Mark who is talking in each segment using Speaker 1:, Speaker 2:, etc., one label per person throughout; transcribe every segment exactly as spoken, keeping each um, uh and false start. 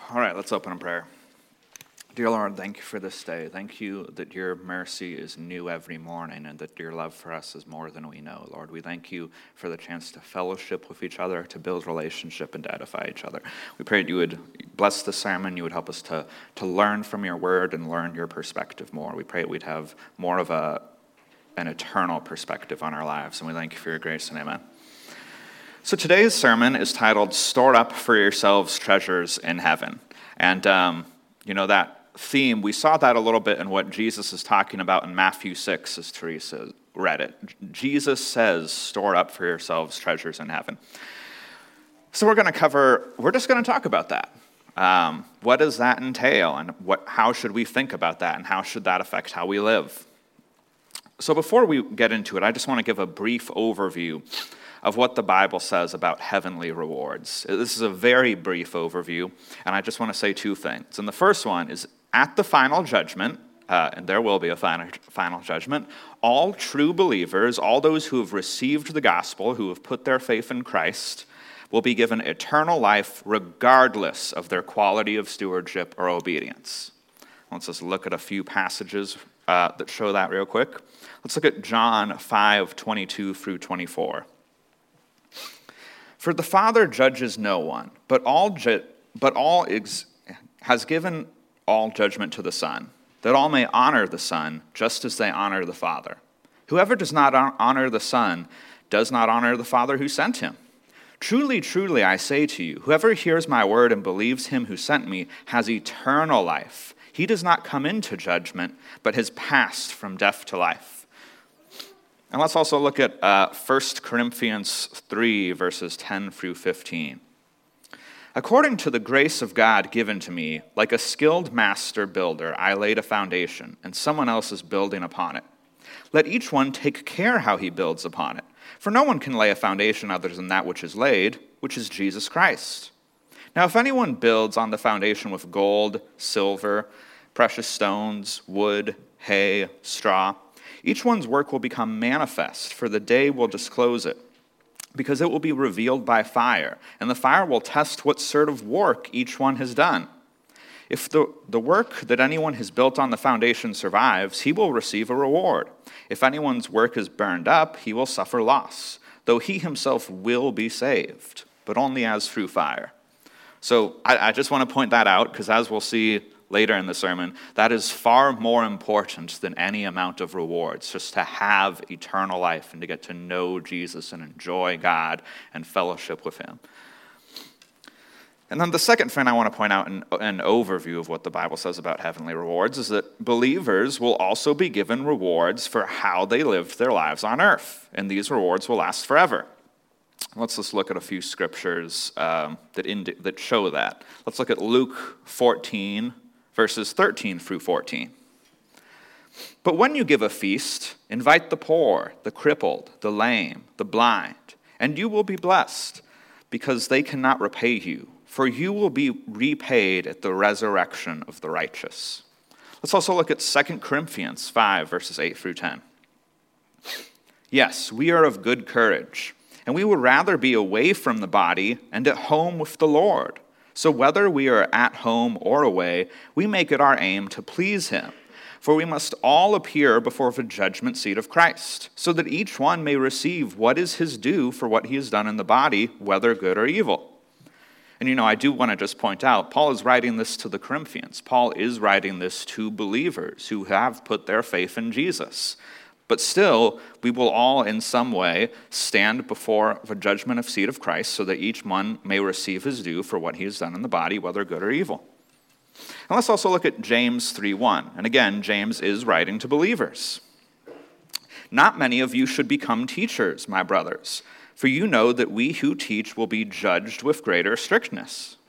Speaker 1: All right, let's open in prayer. Dear Lord, thank you for this day. Thank you that your mercy is new every morning and that your love for us is more than we know. Lord, we thank you for the chance to fellowship with each other, to build relationship, and to edify each other. We pray that you would bless the sermon, you would help us to, to learn from your word and learn your perspective more. We pray that we'd have more of a, an eternal perspective on our lives, and we thank you for your grace, and amen. So today's sermon is titled, Store Up for Yourselves Treasures in Heaven. And, um, you know, that theme, we saw that a little bit in what Jesus is talking about in Matthew six, as Teresa read it. Jesus says, store up for yourselves treasures in heaven. So we're going to cover, we're just going to talk about that. Um, what does that entail, and what? How should we think about that, and how should that affect how we live? So before we get into it, I just want to give a brief overview of what the Bible says about heavenly rewards. This is a very brief overview, and I just want to say two things. And the first one is, at the final judgment, uh, and there will be a final, final judgment, all true believers, all those who have received the gospel, who have put their faith in Christ, will be given eternal life regardless of their quality of stewardship or obedience. Let's just look at a few passages uh, that show that real quick. Let's look at John five, twenty-two through twenty-four. For the Father judges no one, but all ju- but all ex- has given all judgment to the Son, that all may honor the Son, just as they honor the Father. Whoever does not honor the Son does not honor the Father who sent him. Truly, truly, I say to you, whoever hears my word and believes him who sent me has eternal life. He does not come into judgment, but has passed from death to life. And let's also look at uh, First Corinthians three, verses ten through fifteen. According to the grace of God given to me, like a skilled master builder, I laid a foundation, and someone else is building upon it. Let each one take care how he builds upon it. For no one can lay a foundation other than that which is laid, which is Jesus Christ. Now if anyone builds on the foundation with gold, silver, precious stones, wood, hay, straw, each one's work will become manifest, for the day will disclose it, because it will be revealed by fire, and the fire will test what sort of work each one has done. If the, the work that anyone has built on the foundation survives, he will receive a reward. If anyone's work is burned up, he will suffer loss, though he himself will be saved, but only as through fire. So I, I just want to point that out, because as we'll see later in the sermon, that is far more important than any amount of rewards, just to have eternal life and to get to know Jesus and enjoy God and fellowship with him. And then the second thing I want to point out in an overview of what the Bible says about heavenly rewards is that believers will also be given rewards for how they lived their lives on earth, and these rewards will last forever. Let's just look at a few scriptures um, that, indi- that show that. Let's look at Luke fourteen, verses thirteen through fourteen. But when you give a feast, invite the poor, the crippled, the lame, the blind, and you will be blessed, because they cannot repay you, for you will be repaid at the resurrection of the righteous. Let's also look at Second Corinthians five, verses eight through ten. Yes, we are of good courage, and we would rather be away from the body and at home with the Lord. So whether we are at home or away, we make it our aim to please him. For we must all appear before the judgment seat of Christ, so that each one may receive what is his due for what he has done in the body, whether good or evil. And you know, I do want to just point out, Paul is writing this to the Corinthians. Paul is writing this to believers who have put their faith in Jesus. But still, we will all in some way stand before the judgment of seat of Christ so that each one may receive his due for what he has done in the body, whether good or evil. And let's also look at James three one. And again, James is writing to believers. Not many of you should become teachers, my brothers, for you know that we who teach will be judged with greater strictness.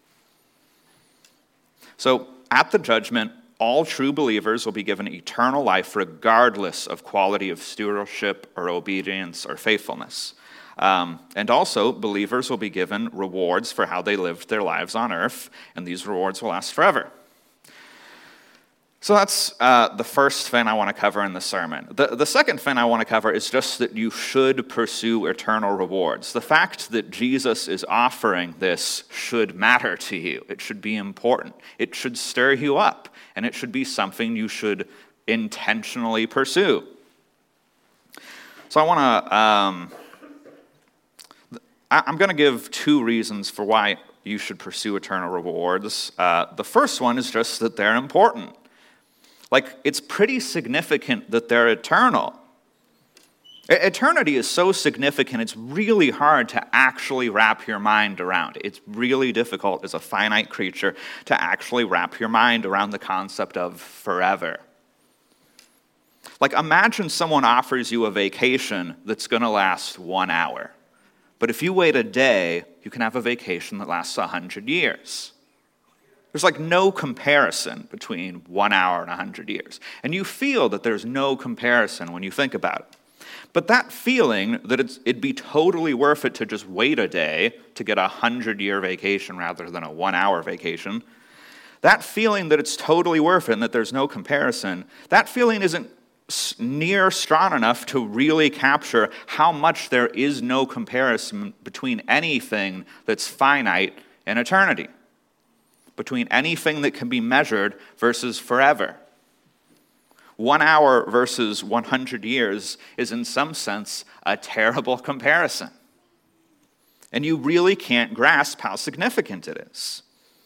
Speaker 1: So at the judgment, all true believers will be given eternal life regardless of quality of stewardship or obedience or faithfulness. Um, and also, believers will be given rewards for how they lived their lives on earth, and these rewards will last forever. So that's uh, the first thing I want to cover in the sermon. The, the second thing I want to cover is just that you should pursue eternal rewards. The fact that Jesus is offering this should matter to you. It should be important. It should stir you up, and it should be something you should intentionally pursue. So I want to, um, I, I'm going to give two reasons for why you should pursue eternal rewards. Uh, the first one is just that they're important. Like, it's pretty significant that they're eternal. Eternity is so significant, it's really hard to actually wrap your mind around. It's really difficult as a finite creature to actually wrap your mind around the concept of forever. Like, imagine someone offers you a vacation that's going to last one hour. But if you wait a day, you can have a vacation that lasts a hundred years. There's like no comparison between one hour and a hundred years. And you feel that there's no comparison when you think about it. But that feeling that it's, it'd be totally worth it to just wait a day to get a hundred-year vacation rather than a one-hour vacation, that feeling that it's totally worth it and that there's no comparison, that feeling isn't near strong enough to really capture how much there is no comparison between anything that's finite and eternity, between anything that can be measured versus forever. One hour versus one hundred years is in some sense a terrible comparison. And you really can't grasp how significant it is.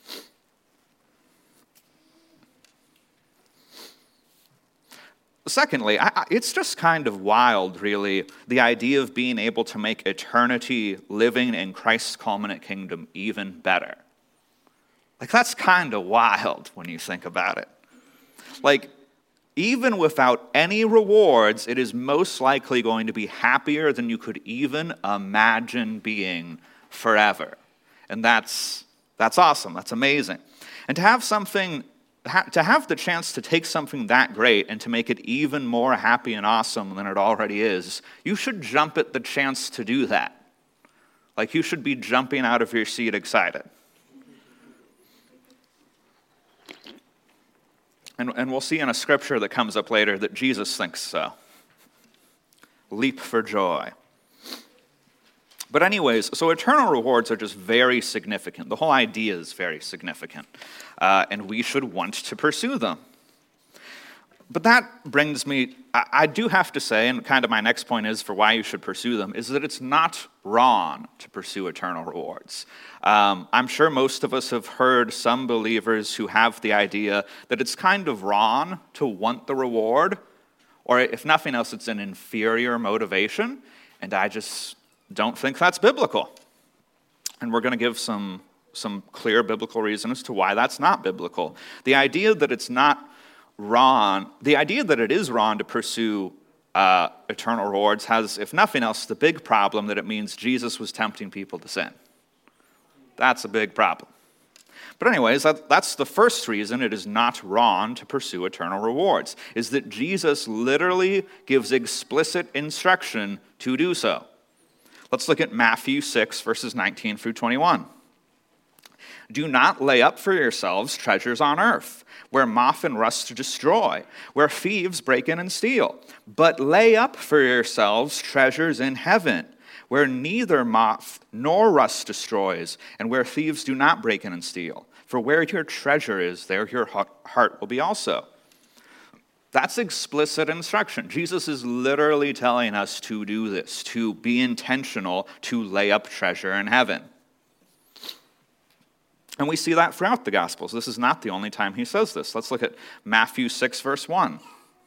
Speaker 1: Secondly, I, it's just kind of wild, really, the idea of being able to make eternity living in Christ's culminate kingdom even better. Like, that's kind of wild when you think about it. Like, even without any rewards, it is most likely going to be happier than you could even imagine being forever. And that's that's awesome. That's amazing. And to have something, to have the chance to take something that great and to make it even more happy and awesome than it already is, you should jump at the chance to do that. Like, you should be jumping out of your seat excited. And, and we'll see in a scripture that comes up later that Jesus thinks so. Leap for joy. But anyways, so eternal rewards are just very significant. The whole idea is very significant. Uh, and we should want to pursue them. But that brings me, I, I do have to say, and kind of my next point is for why you should pursue them, is that it's not wrong to pursue eternal rewards. Um, I'm sure most of us have heard some believers who have the idea that it's kind of wrong to want the reward, or if nothing else, it's an inferior motivation, and I just don't think that's biblical. And we're going to give some, some clear biblical reasons to why that's not biblical. The idea that it's not wrong, the idea that it is wrong to pursue uh, eternal rewards has, if nothing else, the big problem that it means Jesus was tempting people to sin. That's a big problem. But anyways, that, that's the first reason it is not wrong to pursue eternal rewards, is that Jesus literally gives explicit instruction to do so. Let's look at Matthew six, verses nineteen through twenty-one. Do not lay up for yourselves treasures on earth, where moth and rust destroy, where thieves break in and steal. But lay up for yourselves treasures in heaven, where neither moth nor rust destroys, and where thieves do not break in and steal. For where your treasure is, there your heart will be also. That's explicit instruction. Jesus is literally telling us to do this, to be intentional, to lay up treasure in heaven. And we see that throughout the Gospels. This is not the only time he says this. Let's look at Matthew six, verse one.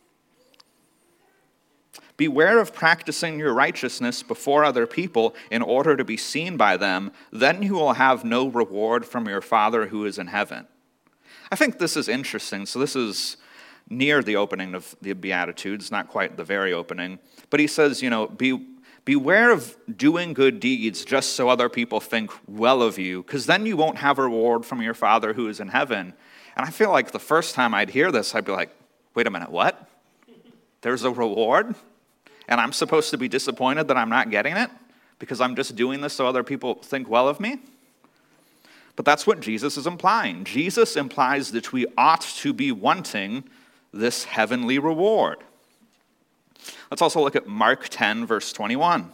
Speaker 1: Beware of practicing your righteousness before other people in order to be seen by them. Then you will have no reward from your Father who is in heaven. I think this is interesting. So this is near the opening of the Beatitudes, not quite the very opening. But he says, you know, be... Beware of doing good deeds just so other people think well of you, because then you won't have a reward from your Father who is in heaven. And I feel like the first time I'd hear this, I'd be like, wait a minute, what? There's a reward? And I'm supposed to be disappointed that I'm not getting it because I'm just doing this so other people think well of me? But that's what Jesus is implying. Jesus implies that we ought to be wanting this heavenly reward. Let's also look at Mark ten, verse twenty-one.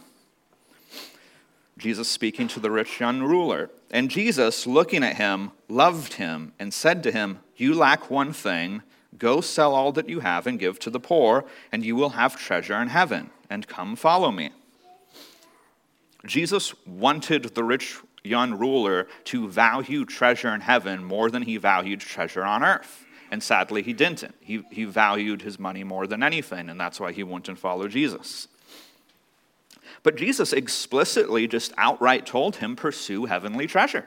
Speaker 1: Jesus speaking to the rich young ruler. And Jesus, looking at him, loved him and said to him, "You lack one thing. Go sell all that you have and give to the poor, and you will have treasure in heaven. And come follow me." Jesus wanted the rich young ruler to value treasure in heaven more than he valued treasure on earth. And sadly, he didn't. He, he valued his money more than anything, and that's why he wouldn't follow Jesus. But Jesus explicitly, just outright told him, pursue heavenly treasure.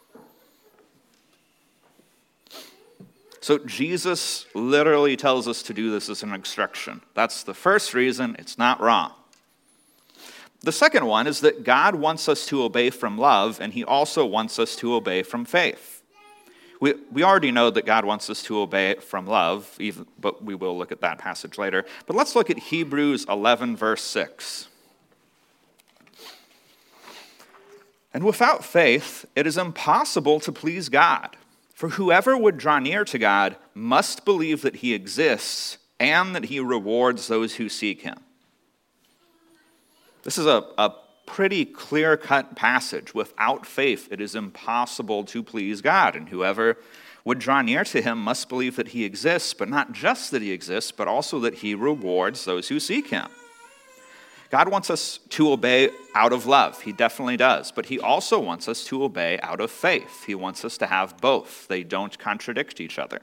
Speaker 1: So Jesus literally tells us to do this as an instruction. That's the first reason it's not wrong. The second one is that God wants us to obey from love, and he also wants us to obey from faith. We, we already know that God wants us to obey from love, even, but we will look at that passage later. But let's look at Hebrews eleven, verse six. "And without faith, it is impossible to please God. For whoever would draw near to God must believe that he exists and that he rewards those who seek him." This is a, a pretty clear-cut passage. Without faith, it is impossible to please God. And whoever would draw near to him must believe that he exists, but not just that he exists, but also that he rewards those who seek him. God wants us to obey out of love. He definitely does. But he also wants us to obey out of faith. He wants us to have both. They don't contradict each other.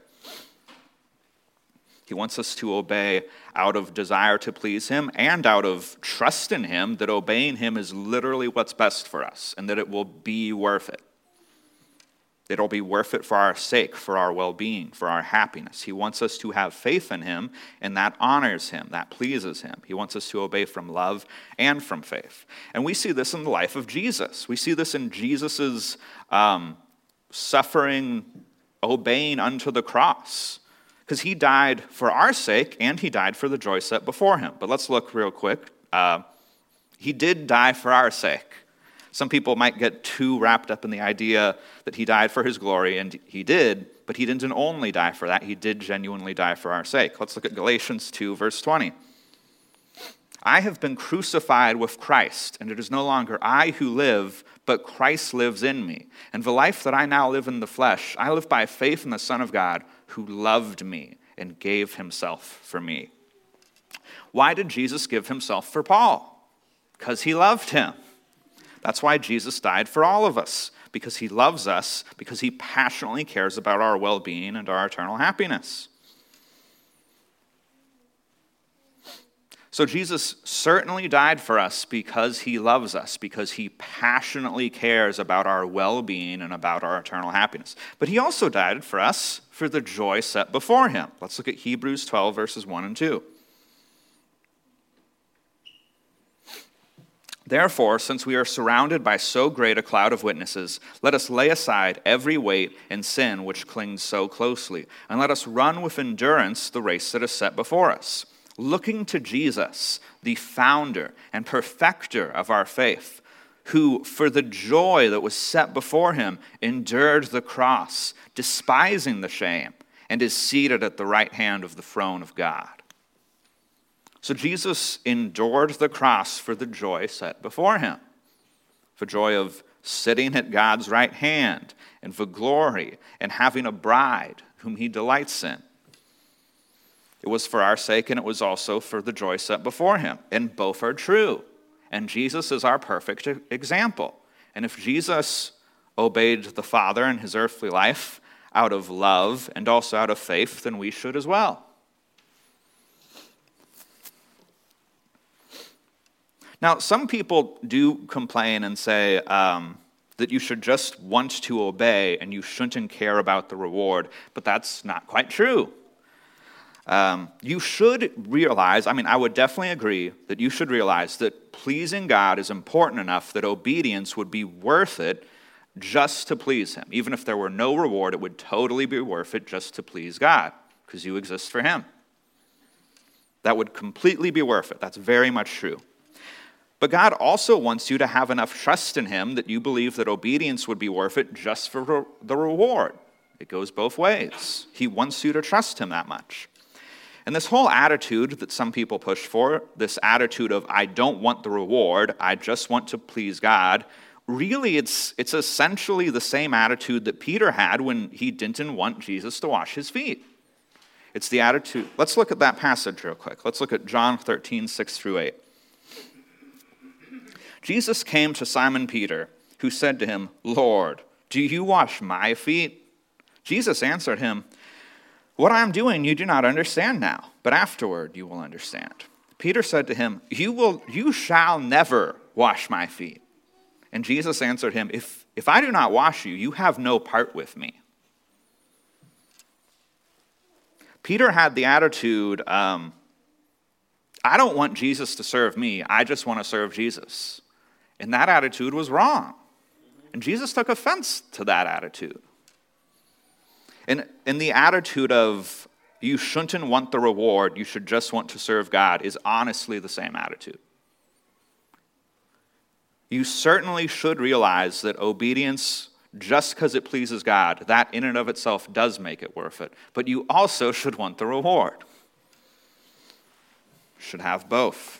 Speaker 1: He wants us to obey out of desire to please him and out of trust in him that obeying him is literally what's best for us and that it will be worth it. It'll be worth it for our sake, for our well-being, for our happiness. He wants us to have faith in him, and that honors him, that pleases him. He wants us to obey from love and from faith. And we see this in the life of Jesus. We see this in Jesus' um, suffering, obeying unto the cross, because he died for our sake, and he died for the joy set before him. But let's look real quick. Uh, he did die for our sake. Some people might get too wrapped up in the idea that he died for his glory, and he did, but he didn't only die for that. He did genuinely die for our sake. Let's look at Galatians two, verse twenty. "I have been crucified with Christ, and it is no longer I who live, but Christ lives in me. And the life that I now live in the flesh, I live by faith in the Son of God, who loved me and gave himself for me." Why did Jesus give himself for Paul? Because he loved him. That's why Jesus died for all of us, because he loves us, because he passionately cares about our well-being and our eternal happiness. So Jesus certainly died for us because he loves us, because he passionately cares about our well-being and about our eternal happiness. But he also died for us for the joy set before him. Let's look at Hebrews twelve, verses one and two. "Therefore, since we are surrounded by so great a cloud of witnesses, let us lay aside every weight and sin which clings so closely, and let us run with endurance the race that is set before us, looking to Jesus, the founder and perfecter of our faith, who, for the joy that was set before him, endured the cross, despising the shame, and is seated at the right hand of the throne of God." So Jesus endured the cross for the joy set before him, for joy of sitting at God's right hand, and for glory, and having a bride whom he delights in. It was for our sake, and it was also for the joy set before him. And both are true. And Jesus is our perfect example. And if Jesus obeyed the Father in his earthly life out of love and also out of faith, then we should as well. Now, some people do complain and say um, that you should just want to obey and you shouldn't care about the reward, but that's not quite true. Um, you should realize, I mean, I would definitely agree that you should realize that pleasing God is important enough that obedience would be worth it just to please him. Even if there were no reward, it would totally be worth it just to please God, because you exist for him. That would completely be worth it. That's very much true. But God also wants you to have enough trust in him that you believe that obedience would be worth it just for the reward. It goes both ways. He wants you to trust him that much. And this whole attitude that some people push for, this attitude of, I don't want the reward, I just want to please God, really it's, it's essentially the same attitude that Peter had when he didn't want Jesus to wash his feet. It's the attitude. Let's look at that passage real quick. Let's look at John thirteen, six through eight. Jesus came to Simon Peter, who said to him, Lord, do you wash my feet? Jesus answered him, what I am doing you do not understand now, but afterward you will understand. Peter said to him, You will, you shall never wash my feet. And Jesus answered him, If, if I do not wash you, you have no part with me. Peter had the attitude, um, I don't want Jesus to serve me, I just want to serve Jesus. And that attitude was wrong. And Jesus took offense to that attitude. And, and the attitude of, you shouldn't want the reward, you should just want to serve God, is honestly the same attitude. You certainly should realize that obedience, just because it pleases God, that in and of itself does make it worth it. But you also should want the reward. Should have both.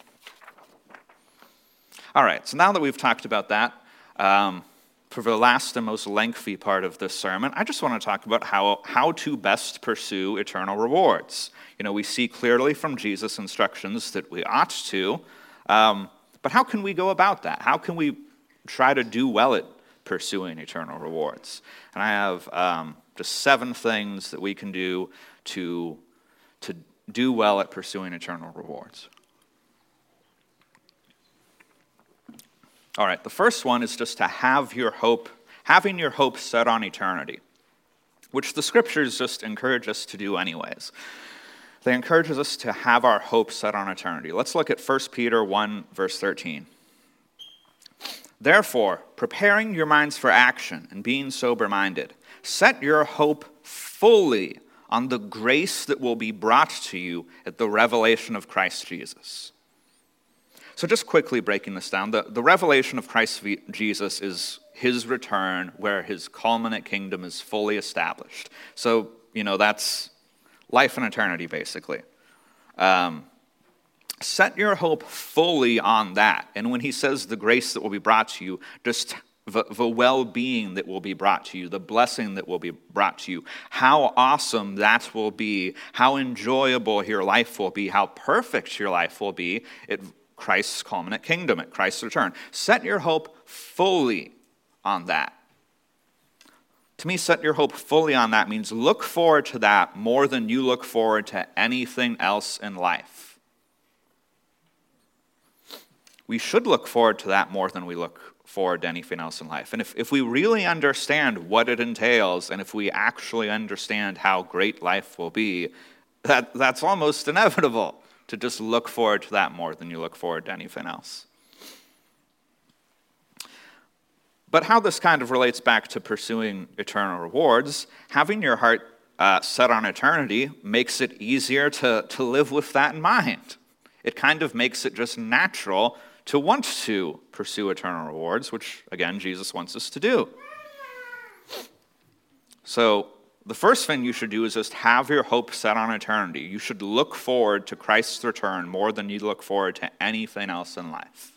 Speaker 1: All right, so now that we've talked about that, um, for the last and most lengthy part of this sermon, I just want to talk about how, how to best pursue eternal rewards. You know, we see clearly from Jesus' instructions that we ought to, um, but how can we go about that? How can we try to do well at pursuing eternal rewards? And I have um, just seven things that we can do to, to do well at pursuing eternal rewards. All right, the first one is just to have your hope, having your hope set on eternity, which the scriptures just encourage us to do anyways. They encourage us to have our hope set on eternity. Let's look at First Peter one, verse thirteen. Therefore, preparing your minds for action and being sober-minded, set your hope fully on the grace that will be brought to you at the revelation of Christ Jesus. So just quickly breaking this down, the, the revelation of Christ Jesus is his return where his culminate kingdom is fully established. So, you know, that's life and eternity, basically. Um, set your hope fully on that. And when he says the grace that will be brought to you, just the, the well-being that will be brought to you, the blessing that will be brought to you, how awesome that will be, how enjoyable your life will be, how perfect your life will be, it Christ's culminate kingdom, at Christ's return. Set your hope fully on that. To me, set your hope fully on that means look forward to that more than you look forward to anything else in life. We should look forward to that more than we look forward to anything else in life. And if, if we really understand what it entails, and if we actually understand how great life will be, that, that's almost inevitable. To just look forward to that more than you look forward to anything else. But how this kind of relates back to pursuing eternal rewards, having your heart uh, set on eternity makes it easier to, to live with that in mind. It kind of makes it just natural to want to pursue eternal rewards, which, again, Jesus wants us to do. So, the first thing you should do is just have your hope set on eternity. You should look forward to Christ's return more than you look forward to anything else in life.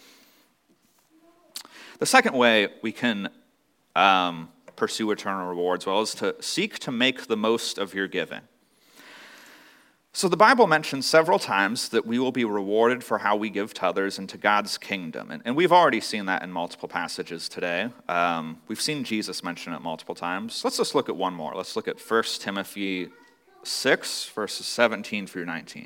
Speaker 1: The second way we can um, pursue eternal rewards well is to seek to make the most of your giving. So the Bible mentions several times that we will be rewarded for how we give to others and to God's kingdom. And, and we've already seen that in multiple passages today. Um, we've seen Jesus mention it multiple times. Let's just look at one more. Let's look at First Timothy six, verses seventeen through nineteen.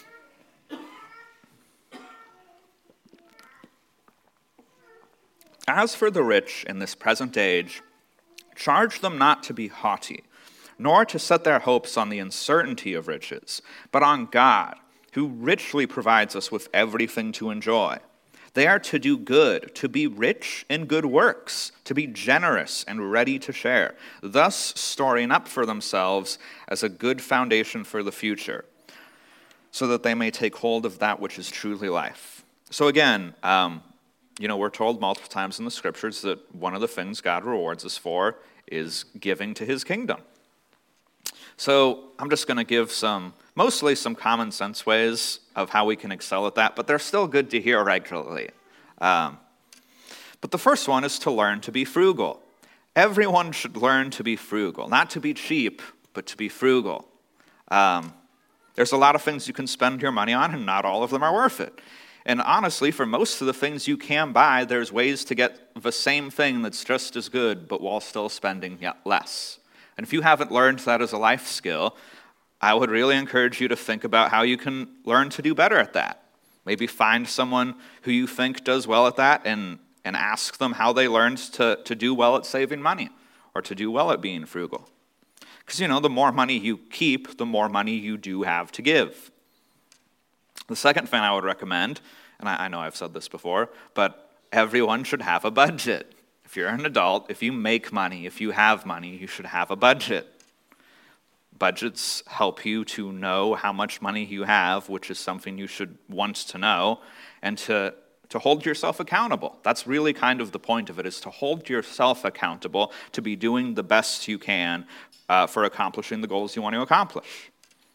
Speaker 1: As for the rich in this present age, charge them not to be haughty, nor to set their hopes on the uncertainty of riches, but on God, who richly provides us with everything to enjoy. They are to do good, to be rich in good works, to be generous and ready to share, thus storing up for themselves as a good foundation for the future, so that they may take hold of that which is truly life. So again, um, you know, we're told multiple times in the scriptures that one of the things God rewards us for is giving to his kingdom. So I'm just going to give some Mostly some common sense ways of how we can excel at that, but they're still good to hear regularly. Um, but the first one is to learn to be frugal. Everyone should learn to be frugal, not to be cheap, but to be frugal. Um, there's a lot of things you can spend your money on, and not all of them are worth it. And honestly, for most of the things you can buy, there's ways to get the same thing that's just as good, but while still spending yet less. And if you haven't learned that as a life skill, I would really encourage you to think about how you can learn to do better at that. Maybe find someone who you think does well at that and, and ask them how they learned to, to do well at saving money or to do well at being frugal. Because, you know, the more money you keep, the more money you do have to give. The second thing I would recommend, and I, I know I've said this before, but everyone should have a budget. If you're an adult, if you make money, if you have money, you should have a budget. Budgets help you to know how much money you have, which is something you should want to know, and to, to hold yourself accountable. That's really kind of the point of it, is to hold yourself accountable to be doing the best you can uh, for accomplishing the goals you want to accomplish.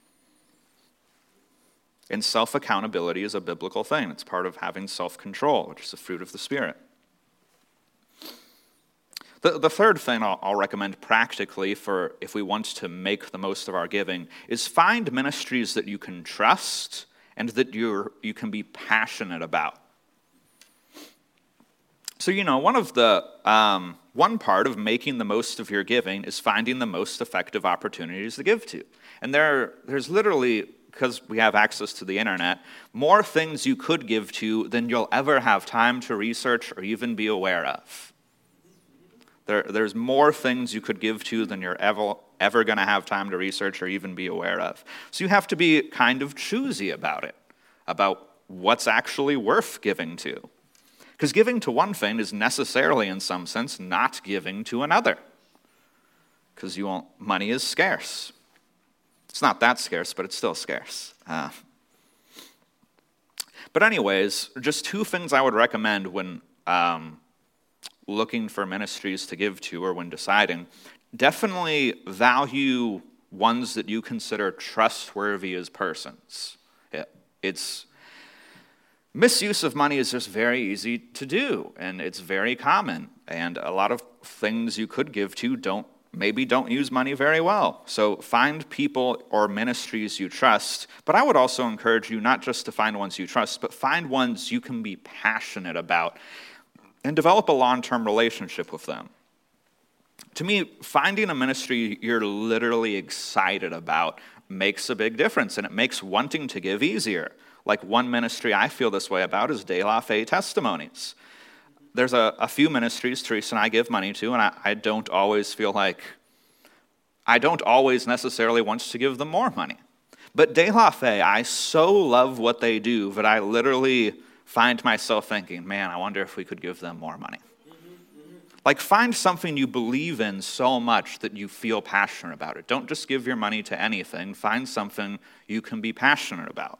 Speaker 1: And self-accountability is a biblical thing. It's part of having self-control, which is the fruit of the Spirit. The, the third thing I'll, I'll recommend practically for if we want to make the most of our giving is find ministries that you can trust and that you're, you can be passionate about. So, you know, one of the um, one part of making the most of your giving is finding the most effective opportunities to give to. And there, there's literally, because we have access to the internet, more things you could give to than you'll ever have time to research or even be aware of. There, there's more things you could give to than you're ever, ever going to have time to research or even be aware of. So you have to be kind of choosy about it, about what's actually worth giving to. Because giving to one thing is necessarily, in some sense, not giving to another. Because you won't, money is scarce. It's not that scarce, but it's still scarce. Uh, but anyways, just two things I would recommend when um, looking for ministries to give to or when deciding. Definitely value ones that you consider trustworthy as persons. It, it's misuse of money is just very easy to do, and it's very common. And a lot of things you could give to don't maybe don't use money very well. So find people or ministries you trust. But I would also encourage you not just to find ones you trust, but find ones you can be passionate about and develop a long-term relationship with them. To me, finding a ministry you're literally excited about makes a big difference, and it makes wanting to give easier. Like one ministry I feel this way about is De La Fe Testimonies. There's a, a few ministries Teresa and I give money to, and I, I don't always feel like, I don't always necessarily want to give them more money. But De La Fe, I so love what they do that I literally find myself thinking, man, I wonder if we could give them more money. Like, find something you believe in so much that you feel passionate about it. Don't just give your money to anything. Find something you can be passionate about.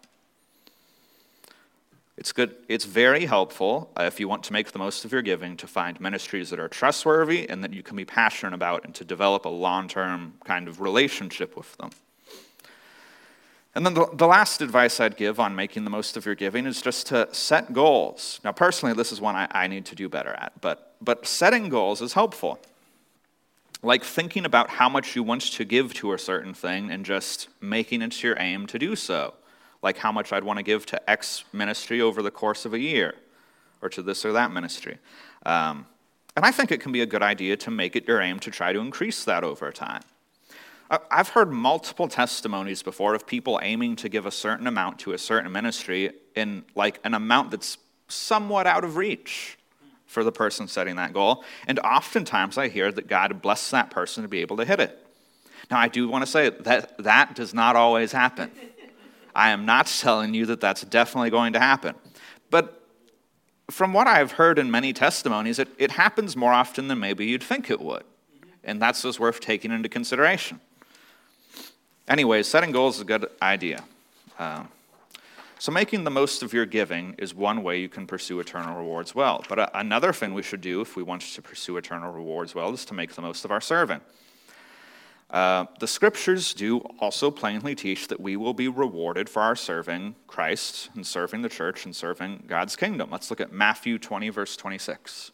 Speaker 1: It's good. It's very helpful uh, if you want to make the most of your giving to find ministries that are trustworthy and that you can be passionate about and to develop a long-term kind of relationship with them. And then the, the last advice I'd give on making the most of your giving is just to set goals. Now, personally, this is one I, I need to do better at, but, but setting goals is helpful. Like thinking about how much you want to give to a certain thing and just making it your aim to do so. Like how much I'd want to give to X ministry over the course of a year, or to this or that ministry. Um, and I think it can be a good idea to make it your aim to try to increase that over time. I've heard multiple testimonies before of people aiming to give a certain amount to a certain ministry in like an amount that's somewhat out of reach for the person setting that goal. And oftentimes I hear that God bless that person to be able to hit it. Now, I do want to say that that does not always happen. I am not telling you that that's definitely going to happen. But from what I've heard in many testimonies, it, it happens more often than maybe you'd think it would. And that's just worth taking into consideration. Anyways, setting goals is a good idea. Uh, so making the most of your giving is one way you can pursue eternal rewards well. But a, another thing we should do if we want to pursue eternal rewards well is to make the most of our serving. Uh, the scriptures do also plainly teach that we will be rewarded for our serving Christ and serving the church and serving God's kingdom. Let's look at Matthew twenty, verse twenty-six.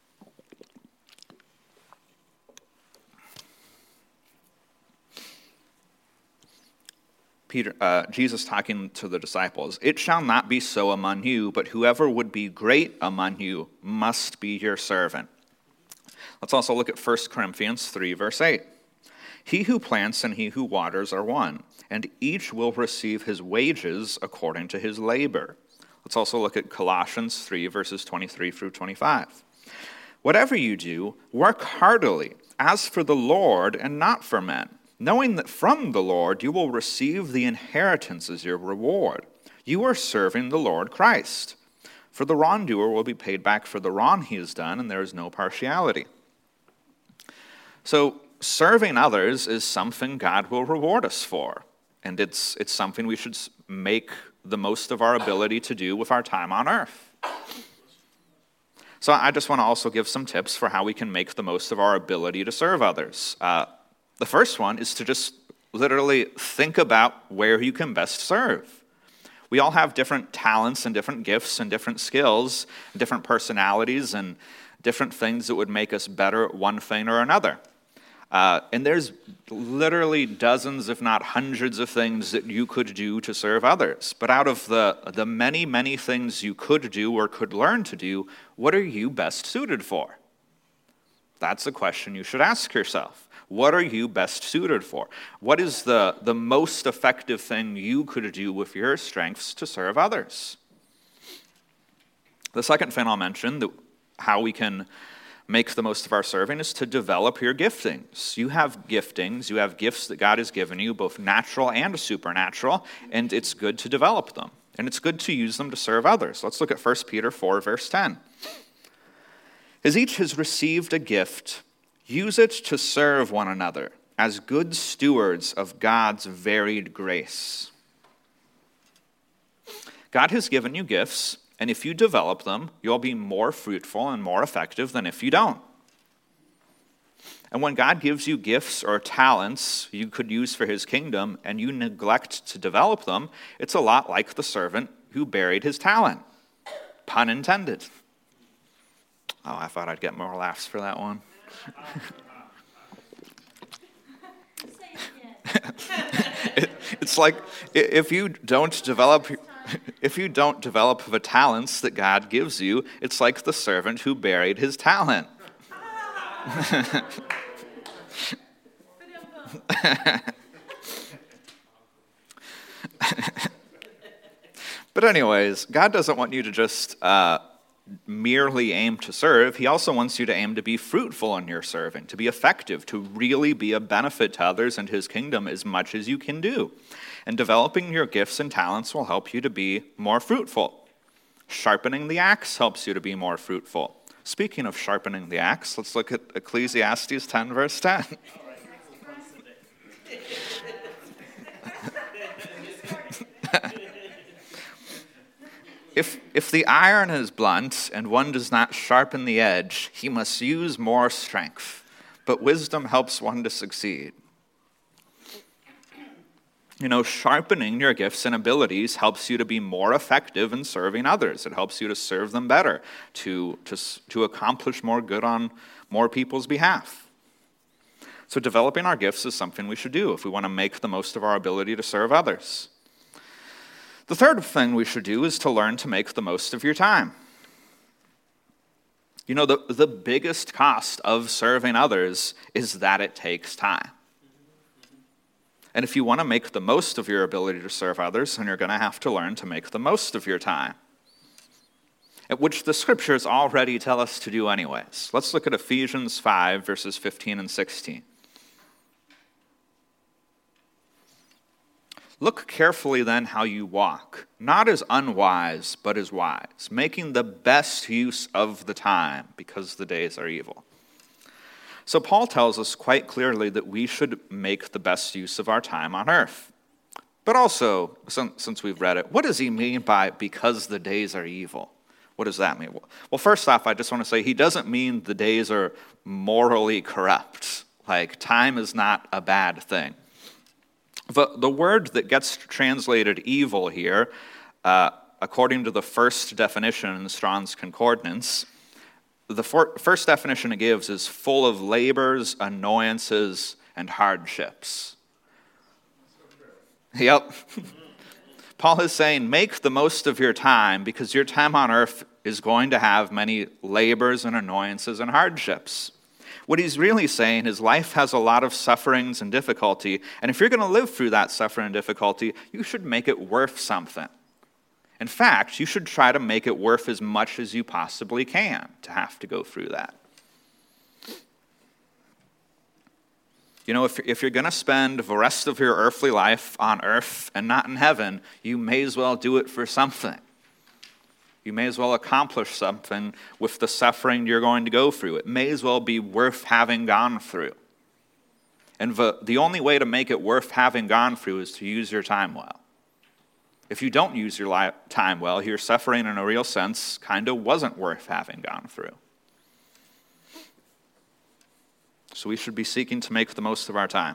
Speaker 1: Peter, uh, Jesus talking to the disciples, "It shall not be so among you, but whoever would be great among you must be your servant." Let's also look at First Corinthians three, verse eight. "He who plants and he who waters are one, and each will receive his wages according to his labor." Let's also look at Colossians three, verses twenty-three through twenty-five. "Whatever you do, work heartily, as for the Lord and not for men, knowing that from the Lord you will receive the inheritance as your reward. You are serving the Lord Christ. For the wrongdoer will be paid back for the wrong he has done, and there is no partiality." So, serving others is something God will reward us for, and it's it's something we should make the most of our ability to do with our time on earth. So I just want to also give some tips for how we can make the most of our ability to serve others. Uh, the first one is to just literally think about where you can best serve. We all have different talents and different gifts and different skills, different personalities, and different things that would make us better at one thing or another. Uh, and there's literally dozens, if not hundreds of things that you could do to serve others. But out of the, the many, many things you could do or could learn to do, what are you best suited for? That's a question you should ask yourself. What are you best suited for? What is the, the most effective thing you could do with your strengths to serve others? The second thing I'll mention, that how we can make the most of our serving, is to develop your giftings. You have giftings, you have gifts that God has given you, both natural and supernatural, and it's good to develop them. And it's good to use them to serve others. Let's look at First Peter four, verse ten. "As each has received a gift, use it to serve one another as good stewards of God's varied grace." God has given you gifts, and if you develop them, you'll be more fruitful and more effective than if you don't. And when God gives you gifts or talents you could use for his kingdom, and you neglect to develop them, it's a lot like the servant who buried his talent. Pun intended. Oh, I thought I'd get more laughs for that one. it, it's like if you don't develop if you don't develop the talents that God gives you, it's like the servant who buried his talent. But anyways, God doesn't want you to just uh, merely aim to serve. He also wants you to aim to be fruitful in your serving, to be effective, to really be a benefit to others and his kingdom as much as you can do. And developing your gifts and talents will help you to be more fruitful. Sharpening the axe helps you to be more fruitful. Speaking of sharpening the axe, let's look at Ecclesiastes ten, verse ten. If, if the iron is blunt and one does not sharpen the edge, he must use more strength. But wisdom helps one to succeed. You know, sharpening your gifts and abilities helps you to be more effective in serving others. It helps you to serve them better, to, to, to accomplish more good on more people's behalf. So developing our gifts is something we should do if we want to make the most of our ability to serve others. The third thing we should do is to learn to make the most of your time. You know, the, the biggest cost of serving others is that it takes time. And if you want to make the most of your ability to serve others, then you're going to have to learn to make the most of your time, which the scriptures already tell us to do anyways. Let's look at Ephesians five, verses fifteen and sixteen. "Look carefully then how you walk, not as unwise, but as wise, making the best use of the time, because the days are evil." So Paul tells us quite clearly that we should make the best use of our time on earth. But also, since we've read it, what does he mean by because the days are evil? What does that mean? Well, first off, I just want to say he doesn't mean the days are morally corrupt, Like, time is not a bad thing. The, the word that gets translated evil here, uh, according to the first definition in Strong's Concordance, the for, first definition it gives is full of labors, annoyances, and hardships. Yep. Paul is saying, make the most of your time, because your time on earth is going to have many labors and annoyances and hardships. What he's really saying is life has a lot of sufferings and difficulty, and if you're going to live through that suffering and difficulty, you should make it worth something. In fact, you should try to make it worth as much as you possibly can to have to go through that. You know, if, if you're going to spend the rest of your earthly life on earth and not in heaven, you may as well do it for something. You may as well accomplish something with the suffering you're going to go through. It may as well be worth having gone through. And the, the only way to make it worth having gone through is to use your time well. If you don't use your li- time well, your suffering in a real sense kind of wasn't worth having gone through. So we should be seeking to make the most of our time.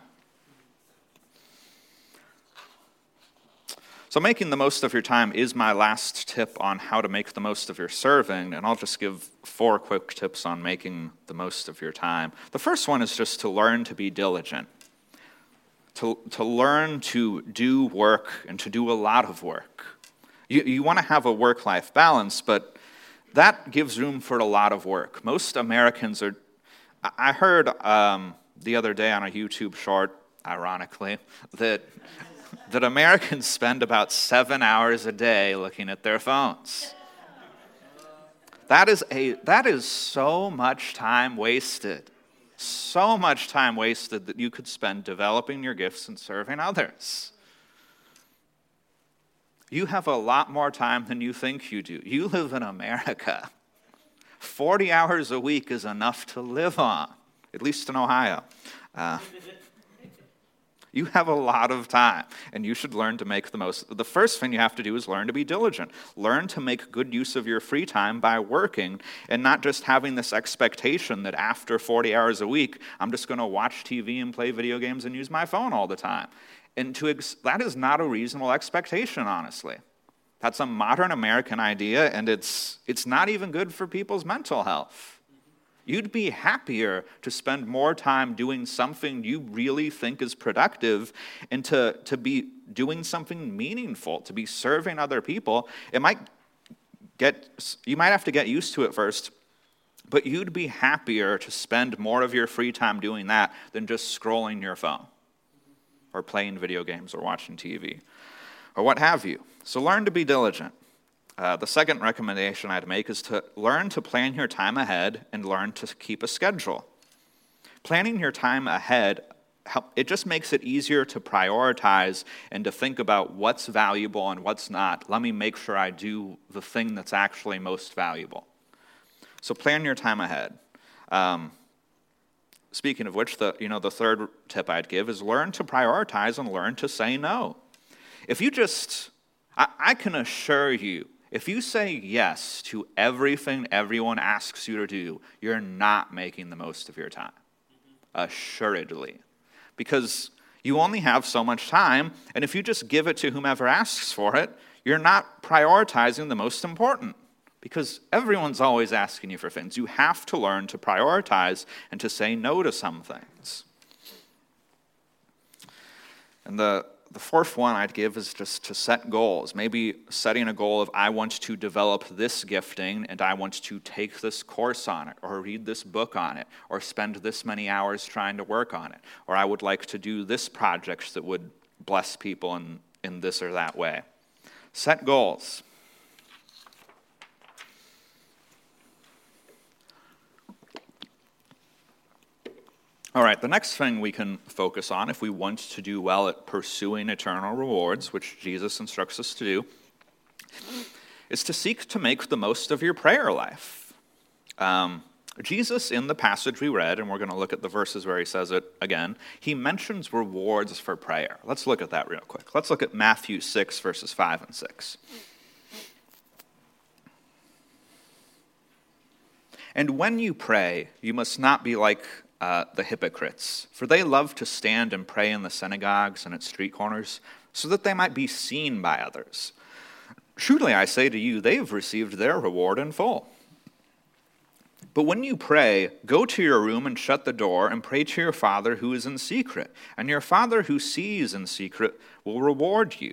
Speaker 1: So making the most of your time is my last tip on how to make the most of your serving, and I'll just give four quick tips on making the most of your time. The first one is just to learn to be diligent, to, to learn to do work and to do a lot of work. You, you want to have a work-life balance, but that gives room for a lot of work. Most Americans are, I heard um, the other day on a YouTube short, ironically, that that Americans spend about seven hours a day looking at their phones. That is a that is so much time wasted. So much time wasted that you could spend developing your gifts and serving others. You have a lot more time than you think you do. You live in America. forty hours a week is enough to live on, at least in Ohio. Uh, You have a lot of time, and you should learn to make the most. The first thing you have to do is learn to be diligent. Learn to make good use of your free time by working and not just having this expectation that after forty hours a week, I'm just going to watch T V and play video games and use my phone all the time. And to ex- that is not a reasonable expectation, honestly. That's a modern American idea, and it's it's not even good for people's mental health. You'd be happier to spend more time doing something you really think is productive and to, to be doing something meaningful, to be serving other people. It might get, you might have to get used to it first, but you'd be happier to spend more of your free time doing that than just scrolling your phone or playing video games or watching T V or what have you. So learn to be diligent. Uh, the second recommendation I'd make is to learn to plan your time ahead and learn to keep a schedule. Planning your time ahead, it just makes it easier to prioritize and to think about what's valuable and what's not. Let me make sure I do the thing that's actually most valuable. So plan your time ahead. Um, speaking of which, the you know the third tip I'd give is learn to prioritize and learn to say no. If you just, I, I can assure you, if you say yes to everything everyone asks you to do, you're not making the most of your time. Assuredly. Because you only have so much time, and if you just give it to whomever asks for it, you're not prioritizing the most important. Because everyone's always asking you for things. You have to learn to prioritize and to say no to some things. And the The fourth one I'd give is just to set goals. Maybe setting a goal of I want to develop this gifting and I want to take this course on it or read this book on it or spend this many hours trying to work on it. Or I would like to do this project that would bless people in, in this or that way. Set goals. All right, the next thing we can focus on if we want to do well at pursuing eternal rewards, which Jesus instructs us to do, is to seek to make the most of your prayer life. Um, Jesus, in the passage we read, and we're going to look at the verses where he says it again, he mentions rewards for prayer. Let's look at that real quick. Let's look at Matthew six, verses five and six. And when you pray, you must not be like uh, the hypocrites, for they love to stand and pray in the synagogues and at street corners, so that they might be seen by others. Truly I say to you, they have received their reward in full. But when you pray, go to your room and shut the door and pray to your Father who is in secret, and your Father who sees in secret will reward you.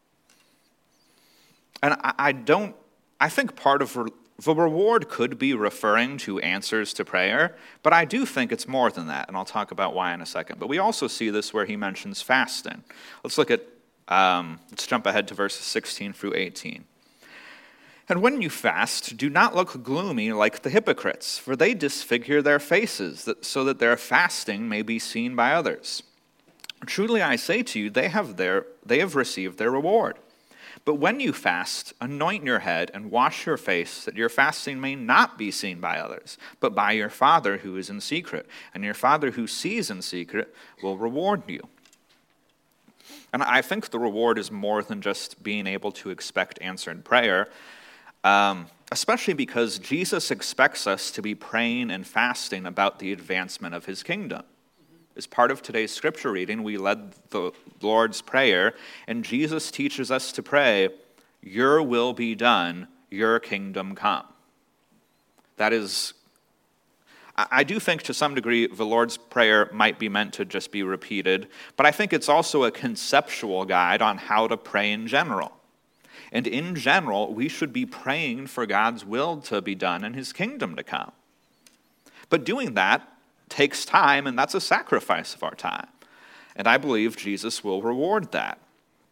Speaker 1: And I, I don't, I think part of the reward could be referring to answers to prayer, but I do think it's more than that, and I'll talk about why in a second. But we also see this where he mentions fasting. Let's look at, um, let's jump ahead to verses sixteen through eighteen. And when you fast, do not look gloomy like the hypocrites, for they disfigure their faces, that, so that their fasting may be seen by others. Truly I say to you, they have their they have received their reward. But when you fast, anoint your head and wash your face, that your fasting may not be seen by others, but by your Father who is in secret. And your Father who sees in secret will reward you. And I think the reward is more than just being able to expect answered prayer, um, especially because Jesus expects us to be praying and fasting about the advancement of his kingdom. As part of today's scripture reading, we led the Lord's Prayer, and Jesus teaches us to pray, your will be done, your kingdom come. That is, I do think to some degree the Lord's Prayer might be meant to just be repeated, but I think it's also a conceptual guide on how to pray in general. And in general, we should be praying for God's will to be done and his kingdom to come. But doing that takes time, and that's a sacrifice of our time. And I believe Jesus will reward that.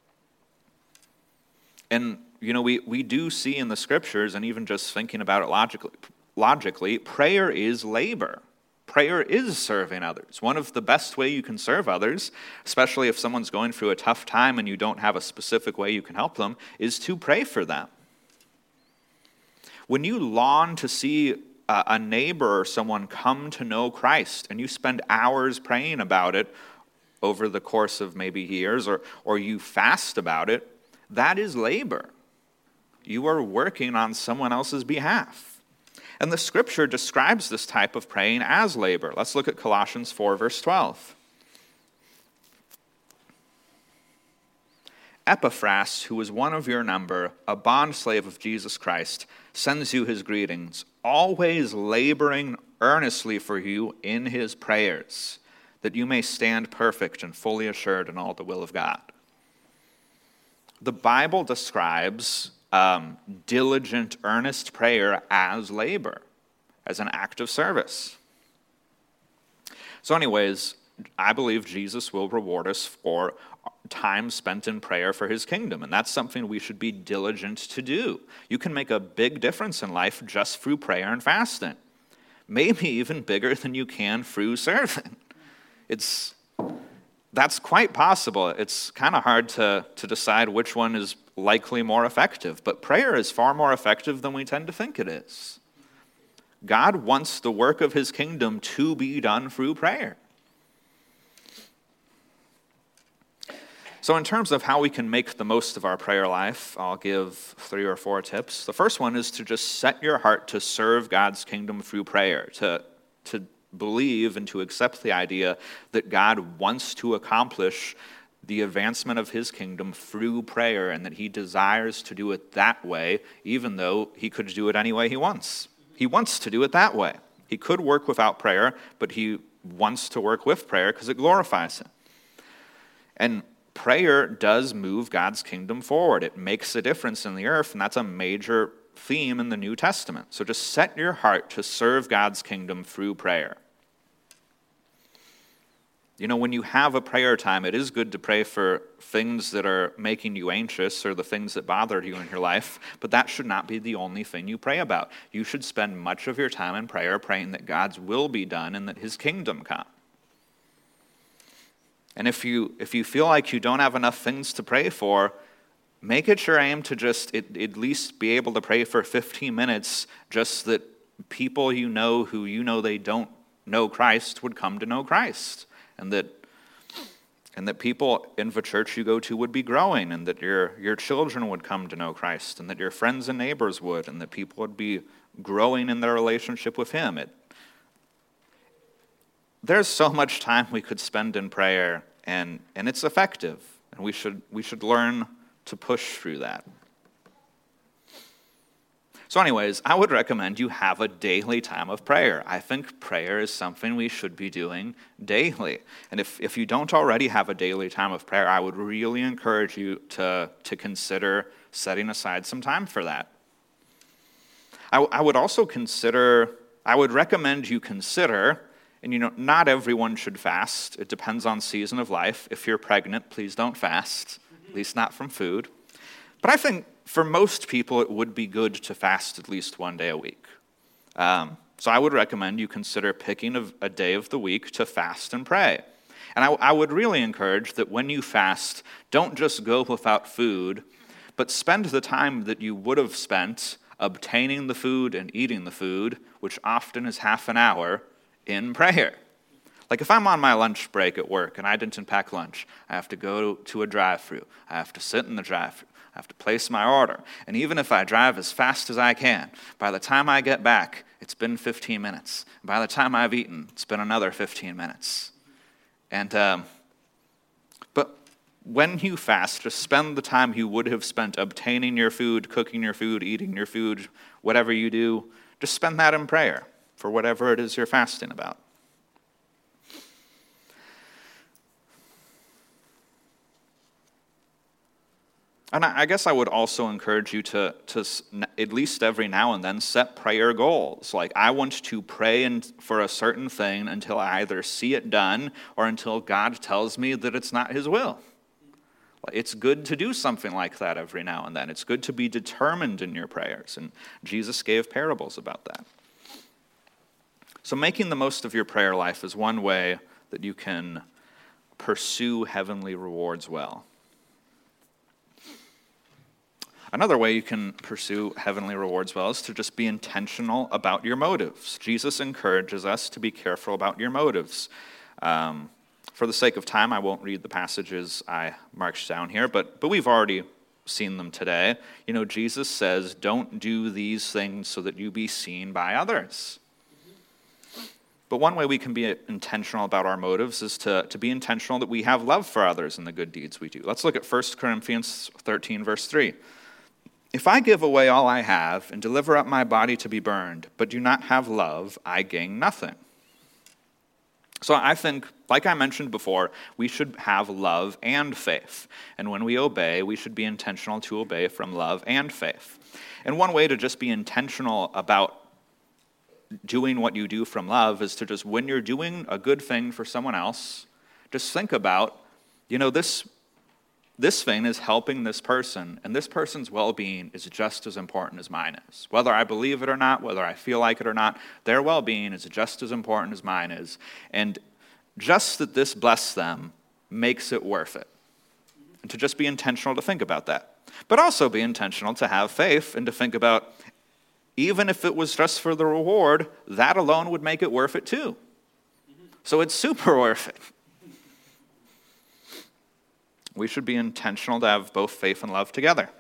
Speaker 1: And, you know, we, we do see in the scriptures, and even just thinking about it logically, logically, prayer is labor. Prayer is serving others. One of the best way you can serve others, especially if someone's going through a tough time and you don't have a specific way you can help them, is to pray for them. When you long to see a neighbor or someone come to know Christ, and you spend hours praying about it over the course of maybe years, or, or you fast about it, that is labor. You are working on someone else's behalf. And the scripture describes this type of praying as labor. Let's look at Colossians four, verse twelve. Epaphras, who is one of your number, a bondslave of Jesus Christ, sends you his greetings, always laboring earnestly for you in his prayers, that you may stand perfect and fully assured in all the will of God. The Bible describes um, diligent, earnest prayer as labor, as an act of service. So anyways, I believe Jesus will reward us for time spent in prayer for his kingdom, and that's something we should be diligent to do. You can make a big difference in life just through prayer and fasting, maybe even bigger than you can through serving. It's that's quite possible. It's kind of hard to, to decide which one is likely more effective, but prayer is far more effective than we tend to think it is. God wants the work of his kingdom to be done through prayer. So in terms of how we can make the most of our prayer life, I'll give three or four tips. The first one is to just set your heart to serve God's kingdom through prayer, to, to believe and to accept the idea that God wants to accomplish the advancement of his kingdom through prayer, and that he desires to do it that way, even though he could do it any way he wants. He wants to do it that way. He could work without prayer, but he wants to work with prayer because it glorifies him. And prayer does move God's kingdom forward. It makes a difference in the earth, and that's a major theme in the New Testament. So just set your heart to serve God's kingdom through prayer. You know, when you have a prayer time, it is good to pray for things that are making you anxious or the things that bother you in your life, but that should not be the only thing you pray about. You should spend much of your time in prayer praying that God's will be done and that his kingdom come. And if you if you feel like you don't have enough things to pray for, make it your aim to just at, at least be able to pray for fifteen minutes, just that people you know who you know they don't know Christ would come to know Christ. And that and that people in the church you go to would be growing, and that your, your children would come to know Christ, and that your friends and neighbors would, and that people would be growing in their relationship with him. It, there's so much time we could spend in prayer, and, and it's effective, and we should we should learn to push through that. So anyways, I would recommend you have a daily time of prayer. I think prayer is something we should be doing daily. And if, if you don't already have a daily time of prayer, I would really encourage you to, to consider setting aside some time for that. I, I would also consider, I would recommend you consider, and you know, not everyone should fast. It depends on season of life. If you're pregnant, please don't fast, at least not from food. But I think for most people, it would be good to fast at least one day a week. Um, so I would recommend you consider picking a, a day of the week to fast and pray. And I, I would really encourage that when you fast, don't just go without food, but spend the time that you would have spent obtaining the food and eating the food, which often is half an hour, in prayer. Like if I'm on my lunch break at work and I didn't pack lunch, I have to go to a drive-thru. I have to sit in the drive-thru. I have to place my order. And even if I drive as fast as I can, by the time I get back, it's been fifteen minutes. By the time I've eaten, it's been another fifteen minutes. And um, but when you fast, just spend the time you would have spent obtaining your food, cooking your food, eating your food, whatever you do, just spend that in prayer for whatever it is you're fasting about. And I guess I would also encourage you to, to at least every now and then set prayer goals. Like, I want to pray in, for a certain thing until I either see it done or until God tells me that it's not his will. It's good to do something like that every now and then. It's good to be determined in your prayers. And Jesus gave parables about that. So making the most of your prayer life is one way that you can pursue heavenly rewards well. Another way you can pursue heavenly rewards well is to just be intentional about your motives. Jesus encourages us to be careful about your motives. Um, for the sake of time, I won't read the passages I marked down here, but, but we've already seen them today. You know, Jesus says, don't do these things so that you be seen by others. But one way we can be intentional about our motives is to, to be intentional that we have love for others in the good deeds we do. Let's look at First Corinthians thirteen, verse three. If I give away all I have and deliver up my body to be burned, but do not have love, I gain nothing. So I think, like I mentioned before, we should have love and faith. And when we obey, we should be intentional to obey from love and faith. And one way to just be intentional about doing what you do from love is to just, when you're doing a good thing for someone else, just think about, you know, this This thing is helping this person, and this person's well-being is just as important as mine is. Whether I believe it or not, whether I feel like it or not, their well-being is just as important as mine is. And just that this bless them makes it worth it. And to just be intentional to think about that. But also be intentional to have faith and to think about, even if it was just for the reward, that alone would make it worth it too. So it's super worth it. We should be intentional to have both faith and love together.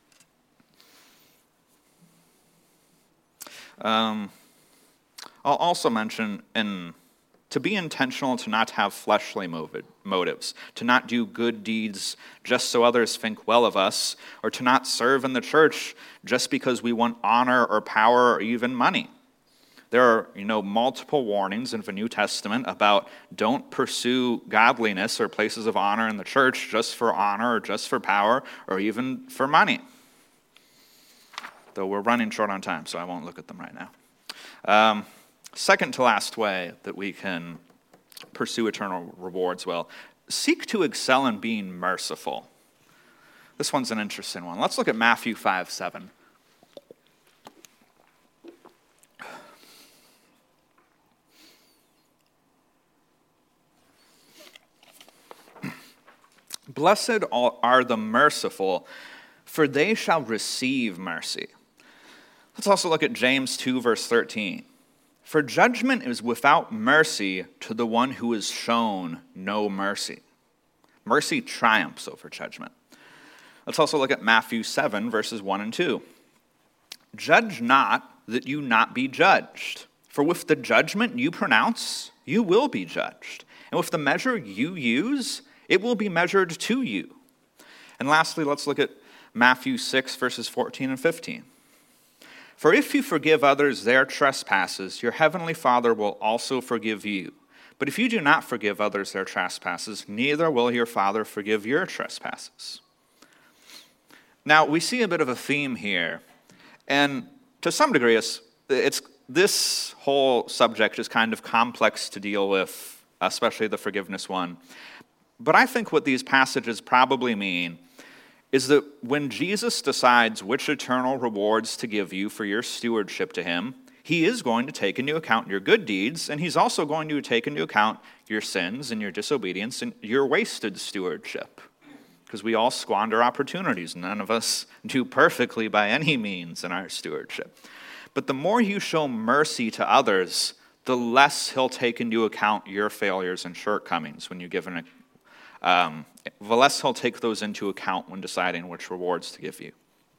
Speaker 1: Um, I'll also mention in, to be intentional to not have fleshly motives, to not do good deeds just so others think well of us, or to not serve in the church just because we want honor or power or even money. There are, you know, multiple warnings in the New Testament about don't pursue godliness or places of honor in the church just for honor or just for power or even for money. Though we're running short on time, so I won't look at them right now. Um, second to last way that we can pursue eternal rewards well, seek to excel in being merciful. This one's an interesting one. Let's look at Matthew five seven. Blessed are the merciful, for they shall receive mercy. Let's also look at James two, verse thirteen. For judgment is without mercy to the one who is shown no mercy. Mercy triumphs over judgment. Let's also look at Matthew seven, verses one and two. Judge not that you not be judged. For with the judgment you pronounce, you will be judged. And with the measure you use, it will be measured to you. And lastly, let's look at Matthew six, verses fourteen and fifteen. For if you forgive others their trespasses, your heavenly Father will also forgive you. But if you do not forgive others their trespasses, neither will your Father forgive your trespasses. Now, we see a bit of a theme here. And to some degree, it's, it's this whole subject is kind of complex to deal with, especially the forgiveness one. But I think what these passages probably mean is that when Jesus decides which eternal rewards to give you for your stewardship to him, he is going to take into account your good deeds, and he's also going to take into account your sins and your disobedience and your wasted stewardship. Because we all squander opportunities. None of us do perfectly by any means in our stewardship. But the more you show mercy to others, the less he'll take into account your failures and shortcomings when you give an um, the less he'll take those into account when deciding which rewards to give you.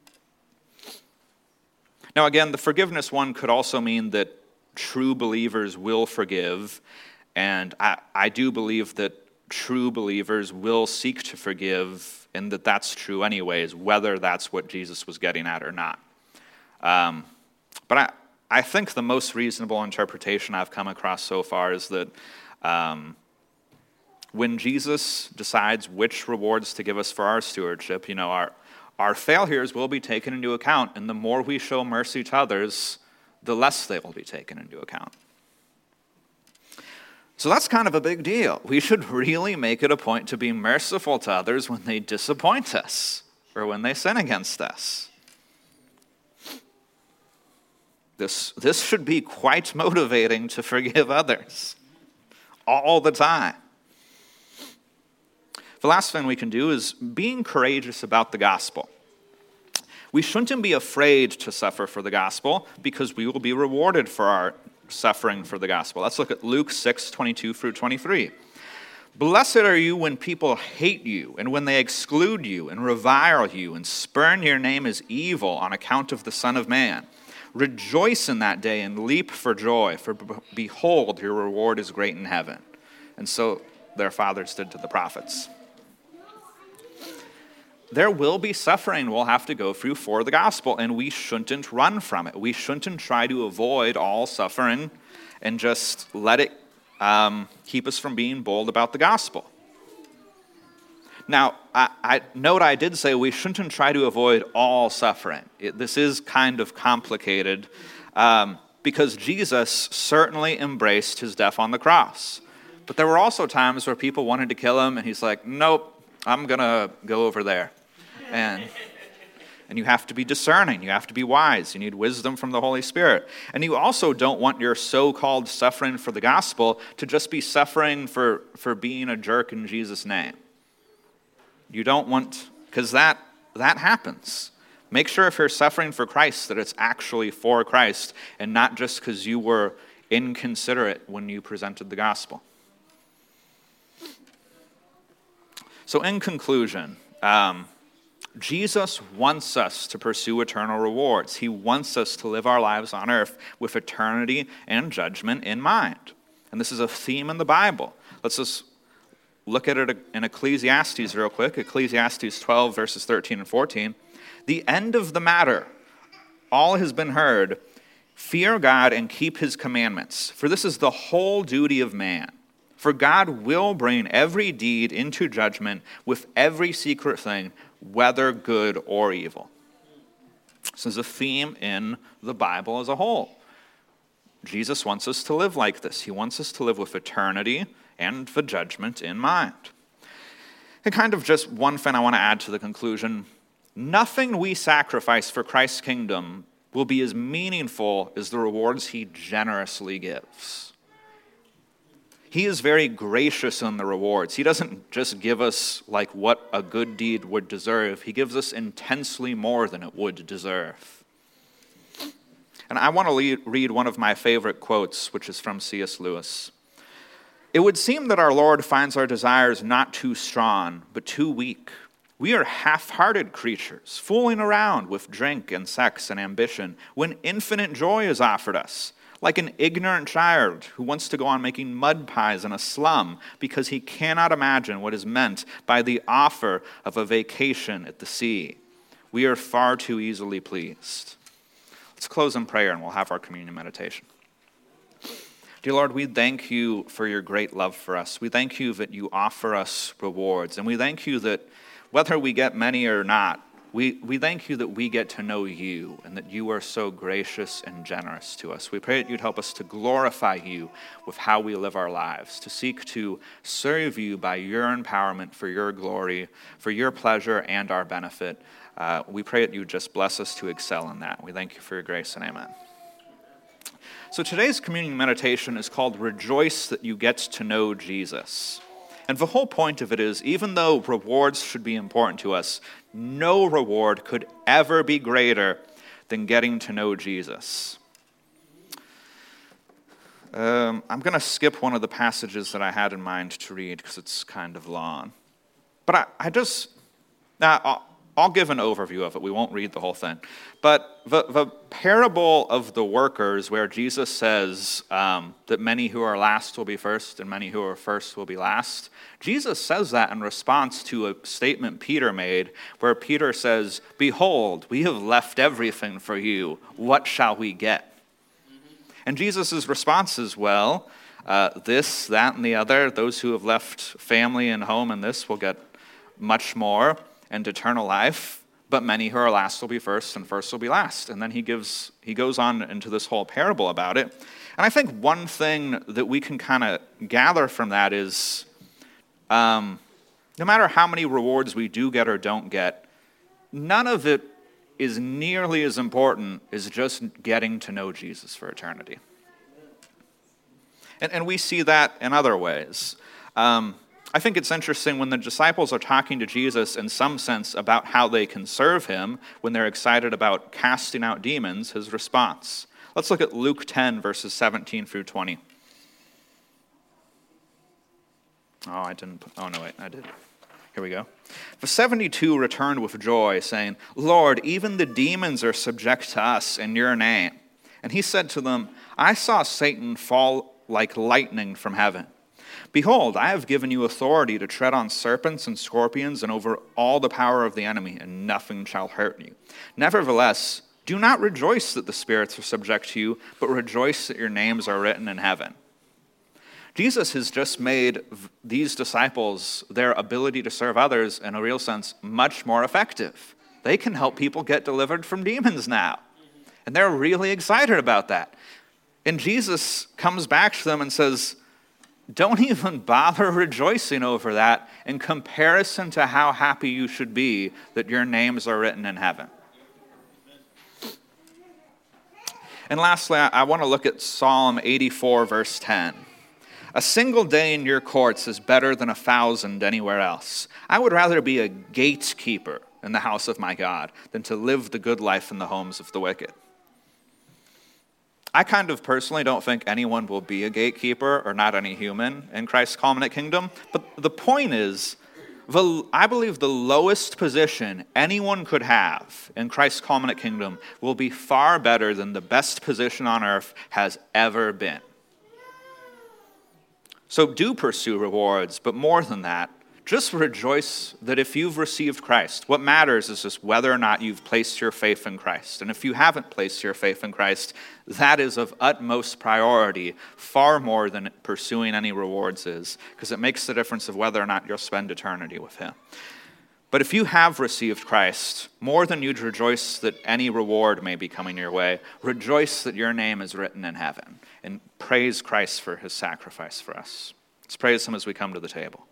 Speaker 1: Now again, the forgiveness one could also mean that true believers will forgive, and I, I do believe that true believers will seek to forgive, and that that's true anyways, whether that's what Jesus was getting at or not. Um, but I, I think the most reasonable interpretation I've come across so far is that um, when Jesus decides which rewards to give us for our stewardship, you know, our our failures will be taken into account, and the more we show mercy to others, the less they will be taken into account. So that's kind of a big deal. We should really make it a point to be merciful to others when they disappoint us or when they sin against us. This, this should be quite motivating to forgive others all the time. The last thing we can do is being courageous about the gospel. We shouldn't be afraid to suffer for the gospel because we will be rewarded for our suffering for the gospel. Let's look at Luke six, twenty-two through twenty-three. Blessed are you when people hate you and when they exclude you and revile you and spurn your name as evil on account of the Son of Man. Rejoice in that day and leap for joy, for behold, your reward is great in heaven. And so their fathers did to the prophets. There will be suffering we'll have to go through for the gospel, and we shouldn't run from it. We shouldn't try to avoid all suffering and just let it um, keep us from being bold about the gospel. Now, I, I note I did say we shouldn't try to avoid all suffering. It, this is kind of complicated um, because Jesus certainly embraced his death on the cross. But there were also times where people wanted to kill him, and he's like, nope, I'm going to go over there. And, and you have to be discerning. You have to be wise. You need wisdom from the Holy Spirit. And you also don't want your so-called suffering for the gospel to just be suffering for, for being a jerk in Jesus' name. You don't want, because that, that happens. Make sure if you're suffering for Christ that it's actually for Christ and not just because you were inconsiderate when you presented the gospel. So in conclusion, um, Jesus wants us to pursue eternal rewards. He wants us to live our lives on earth with eternity and judgment in mind. And this is a theme in the Bible. Let's just look at it in Ecclesiastes real quick. Ecclesiastes twelve, verses thirteen and fourteen. The end of the matter, all has been heard. Fear God and keep his commandments, for this is the whole duty of man. For God will bring every deed into judgment with every secret thing, whether good or evil. This is a theme in the Bible as a whole. Jesus wants us to live like this. He wants us to live with eternity and the judgment in mind. And kind of just one thing I want to add to the conclusion. Nothing we sacrifice for Christ's kingdom will be as meaningful as the rewards he generously gives. He is very gracious in the rewards. He doesn't just give us like what a good deed would deserve. He gives us intensely more than it would deserve. And I want to read one of my favorite quotes, which is from C S Lewis. It would seem that our Lord finds our desires not too strong, but too weak. We are half-hearted creatures, fooling around with drink and sex and ambition, when infinite joy is offered us. like an ignorant child who wants to go on making mud pies in a slum because he cannot imagine what is meant by the offer of a vacation at the sea. We are far too easily pleased. Let's close in prayer and we'll have our communion meditation. Dear Lord, we thank you for your great love for us. We thank you that you offer us rewards. And we thank you that whether we get many or not, we, we thank you that we get to know you and that you are so gracious and generous to us. We pray that you'd help us to glorify you with how we live our lives, to seek to serve you by your empowerment for your glory, for your pleasure and our benefit. Uh, we pray that you just bless us to excel in that. We thank you for your grace and amen. So today's communion meditation is called Rejoice That You Get to Know Jesus. And the whole point of it is, even though rewards should be important to us, no reward could ever be greater than getting to know Jesus. Um, I'm going to skip one of the passages that I had in mind to read because it's kind of long. But I, I just, now I'll, I'll give an overview of it. We won't read the whole thing. But the, the parable of the workers, where Jesus says um, that many who are last will be first and many who are first will be last, Jesus says that in response to a statement Peter made, where Peter says, "Behold, we have left everything for you. What shall we get?" Mm-hmm. And Jesus' response is, well, uh, this, that, and the other, those who have left family and home and this will get much more and eternal life, but many who are last will be first and first will be last. And then he gives he goes on into this whole parable about it. And I think one thing that we can kind of gather from that is um, no matter how many rewards we do get or don't get, none of it is nearly as important as just getting to know Jesus for eternity. And, and we see that in other ways. Um, I think it's interesting when the disciples are talking to Jesus in some sense about how they can serve him, when they're excited about casting out demons, his response. Let's look at Luke ten, verses seventeen through twenty. Oh, I didn't, oh no, wait, I did. Here we go. The seventy-two returned with joy, saying, "Lord, even the demons are subject to us in your name." And he said to them, "I saw Satan fall like lightning from heaven. Behold, I have given you authority to tread on serpents and scorpions and over all the power of the enemy, and nothing shall hurt you. Nevertheless, do not rejoice that the spirits are subject to you, but rejoice that your names are written in heaven." Jesus has just made these disciples, their ability to serve others, in a real sense, much more effective. They can help people get delivered from demons now. And they're really excited about that. And Jesus comes back to them and says, don't even bother rejoicing over that in comparison to how happy you should be that your names are written in heaven. And lastly, I want to look at Psalm eighty-four, verse ten. "A single day in your courts is better than a thousand anywhere else. I would rather be a gatekeeper in the house of my God than to live the good life in the homes of the wicked." I kind of personally don't think anyone will be a gatekeeper, or not any human, in Christ's culminate kingdom. But the point is, the, I believe the lowest position anyone could have in Christ's culminate kingdom will be far better than the best position on earth has ever been. So do pursue rewards, but more than that, just rejoice that if you've received Christ, what matters is just whether or not you've placed your faith in Christ. And if you haven't placed your faith in Christ, that is of utmost priority, far more than pursuing any rewards is, because it makes the difference of whether or not you'll spend eternity with him. But if you have received Christ, more than you'd rejoice that any reward may be coming your way, rejoice that your name is written in heaven, and praise Christ for his sacrifice for us. Let's praise him as we come to the table.